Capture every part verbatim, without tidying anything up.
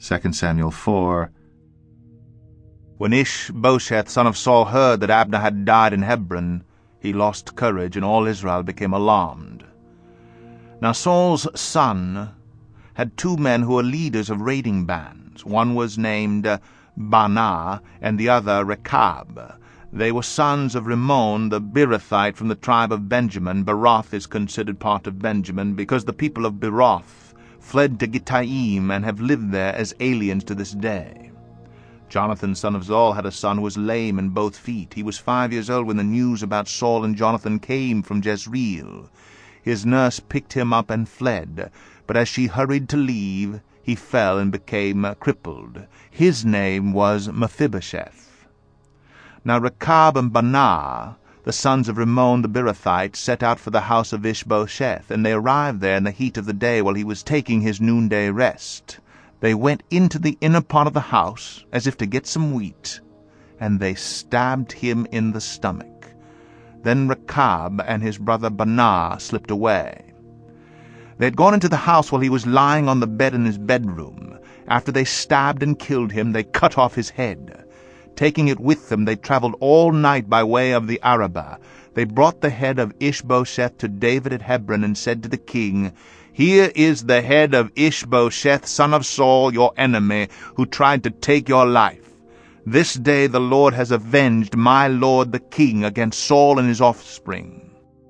Second Samuel four. When Ishbosheth son of Saul heard that Abner had died in Hebron, he lost courage, and all Israel became alarmed. Now Saul's son had two men who were leaders of raiding bands. One was named Baanah, and the other Rechab. They were sons of Rimmon the Beerothite from the tribe of Benjamin. Beeroth is considered part of Benjamin, because the people of Beeroth fled to Gittaim and have lived there as aliens to this day. Jonathan son of Saul had a son who was lame in both feet. He was five years old when the news about Saul and Jonathan came from Jezreel. His nurse picked him up and fled, but as she hurried to leave, he fell and became crippled. His name was Mephibosheth. Now Rechab and Baanah, the sons of Rimmon the Beerothite, set out for the house of Ishbosheth, and they arrived there in the heat of the day while he was taking his noonday rest. They went into the inner part of the house, as if to get some wheat, and they stabbed him in the stomach. Then Rechab and his brother Baanah slipped away. They had gone into the house while he was lying on the bed in his bedroom. After they stabbed and killed him, they cut off his head. Taking it with them, they traveled all night by way of the Arabah. They brought the head of Ishbosheth to David at Hebron and said to the king, "Here is the head of Ishbosheth, son of Saul, your enemy, who tried to take your life. This day the Lord has avenged my lord the king against Saul and his offspring."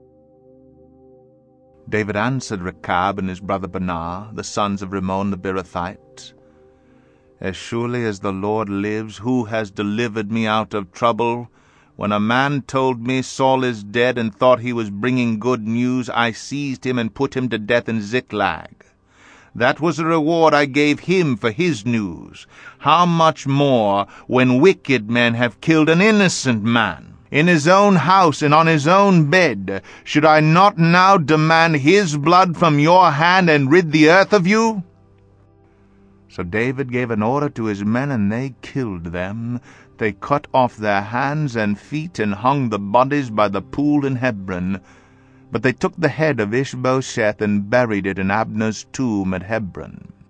David answered Rechab and his brother Baanah, the sons of Rimmon the Beerothite, "As surely as the Lord lives, who has delivered me out of trouble, when a man told me Saul is dead and thought he was bringing good news, I seized him and put him to death in Ziklag. That was the reward I gave him for his news. How much more when wicked men have killed an innocent man? In his own house and on his own bed, should I not now demand his blood from your hand and rid the earth of you?" So David gave an order to his men, and they killed them. They cut off their hands and feet and hung the bodies by the pool in Hebron. But they took the head of Ishbosheth and buried it in Abner's tomb at Hebron.